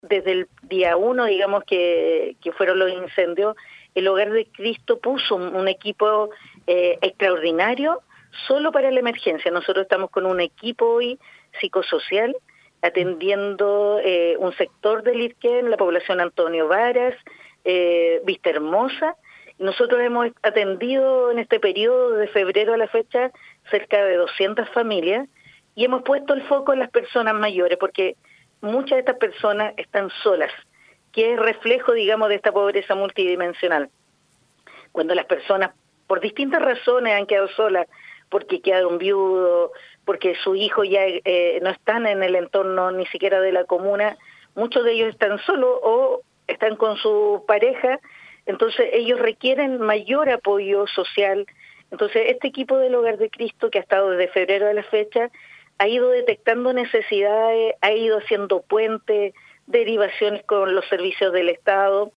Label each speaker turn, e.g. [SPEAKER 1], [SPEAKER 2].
[SPEAKER 1] desde el día uno, digamos, que fueron los incendios, el Hogar de Cristo puso un equipo extraordinario solo para la emergencia. Nosotros estamos con un equipo hoy psicosocial atendiendo un sector del IRQEN, la población Antonio Varas, Vista Hermosa. Nosotros hemos atendido en este periodo de febrero a la fecha cerca de 200 familias y hemos puesto el foco en las personas mayores porque muchas de estas personas están solas, que es reflejo, digamos, de esta pobreza multidimensional. Cuando las personas, por distintas razones, han quedado solas, porque quedaron viudos, porque sus hijos ya no están en el entorno ni siquiera de la comuna, muchos de ellos están solos o están con su pareja, entonces ellos requieren mayor apoyo social. Entonces este equipo del Hogar de Cristo, que ha estado desde febrero a la fecha, ha ido detectando necesidades, ha ido haciendo puentes, derivaciones con los servicios del Estado,